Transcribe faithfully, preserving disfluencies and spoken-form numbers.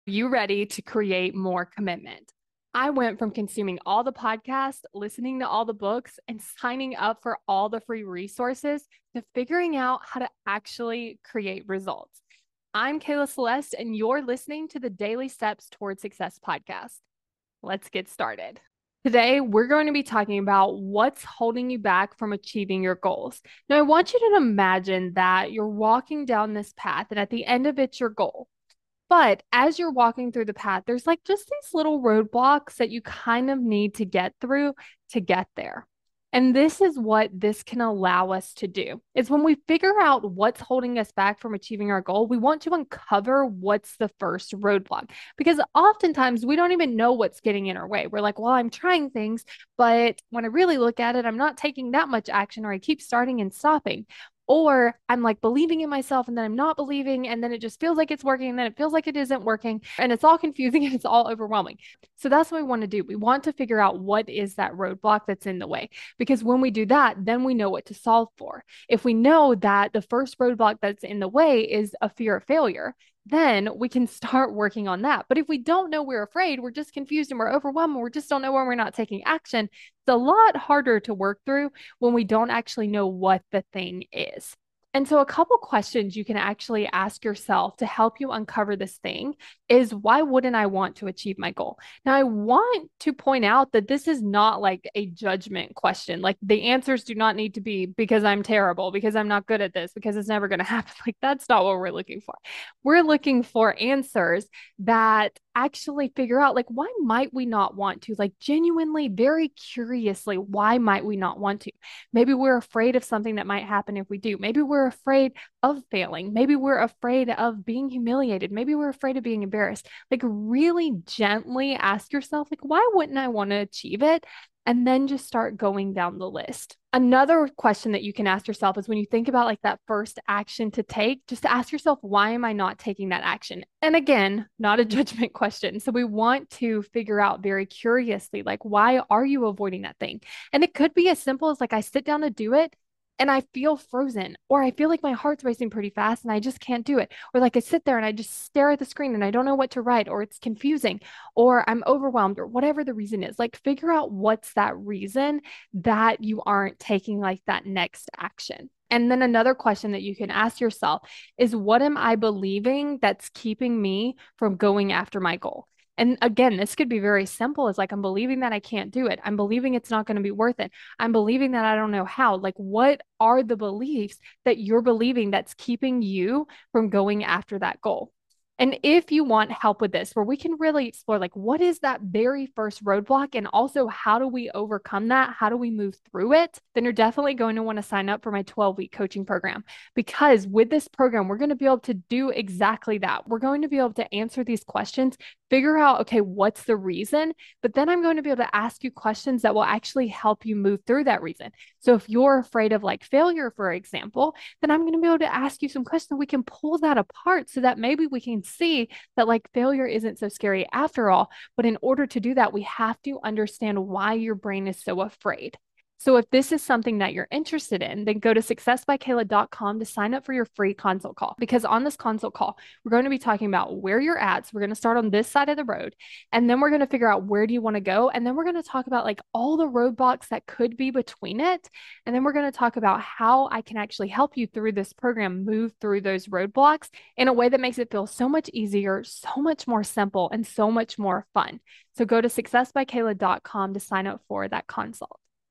You ready to create more commitment? I went from consuming all the podcasts, listening to all the books, and signing up for all the free resources to figuring out how to actually create results. I'm Kayla Celeste, and you're listening to the Daily Steps Toward Success podcast. Let's get started. Today, we're going to be talking about what's holding you back from achieving your goals. Now, I want you to imagine that you're walking down this path, and at the end of it's your goal. But as you're walking through the path, there's like just these little roadblocks that you kind of need to get through to get there. And this is what this can allow us to do. Is when we figure out what's holding us back from achieving our goal, we want to uncover what's the first roadblock. Because oftentimes we don't even know what's getting in our way. We're like, well, I'm trying things, but when I really look at it, I'm not taking that much action, or I keep starting and stopping. Or I'm like believing in myself and then I'm not believing, and then it just feels like it's working, and then it feels like it isn't working, and it's all confusing and it's all overwhelming. So that's what we want to do. We want to figure out what is that roadblock that's in the way. Because when we do that, then we know what to solve for. If we know that the first roadblock that's in the way is a fear of failure, then we can start working on that. But if we don't know we're afraid, we're just confused and we're overwhelmed, and we just don't know when we're not taking action, it's a lot harder to work through when we don't actually know what the thing is. And so, a couple questions you can actually ask yourself to help you uncover this thing is, why wouldn't I want to achieve my goal? Now, I want to point out that this is not like a judgment question. Like, the answers do not need to be because I'm terrible, because I'm not good at this, because it's never going to happen. Like, that's not what we're looking for. We're looking for answers that actually figure out, like, why might we not want to? Like, genuinely, very curiously, why might we not want to? Maybe we're afraid of something that might happen if we do. Maybe we're afraid of failing. Maybe we're afraid of being humiliated. Maybe we're afraid of being embarrassed. Like, really gently ask yourself, like, why wouldn't I want to achieve it? And then just start going down the list. Another question that you can ask yourself is, when you think about like that first action to take, just to ask yourself, why am I not taking that action? And again, not a judgment question. So we want to figure out very curiously, like, why are you avoiding that thing? And it could be as simple as, like, I sit down to do it and I feel frozen, or I feel like my heart's racing pretty fast and I just can't do it. Or like I sit there and I just stare at the screen and I don't know what to write, or it's confusing, or I'm overwhelmed, or whatever the reason is. Like, figure out what's that reason that you aren't taking like that next action. And then another question that you can ask yourself is, what am I believing that's keeping me from going after my goal? And again, this could be very simple. It's like, I'm believing that I can't do it. I'm believing it's not going to be worth it. I'm believing that I don't know how. Like, what are the beliefs that you're believing that's keeping you from going after that goal? And if you want help with this, where we can really explore, like, what is that very first roadblock, and also how do we overcome that? How do we move through it? Then you're definitely going to want to sign up for my twelve week coaching program. Because with this program, we're going to be able to do exactly that. We're going to be able to answer these questions, figure out, okay, what's the reason? But then I'm going to be able to ask you questions that will actually help you move through that reason. So if you're afraid of like failure, for example, then I'm going to be able to ask you some questions. We can pull that apart so that maybe we can see that like failure isn't so scary after all. But in order to do that, we have to understand why your brain is so afraid. So if this is something that you're interested in, then go to success by kayla dot com to sign up for your free consult call. Because on this consult call, we're going to be talking about where you're at. So we're going to start on this side of the road, and then we're going to figure out where do you want to go. And then we're going to talk about like all the roadblocks that could be between it. And then we're going to talk about how I can actually help you through this program, move through those roadblocks in a way that makes it feel so much easier, so much more simple, and so much more fun. So go to success by kayla dot com to sign up for that consult.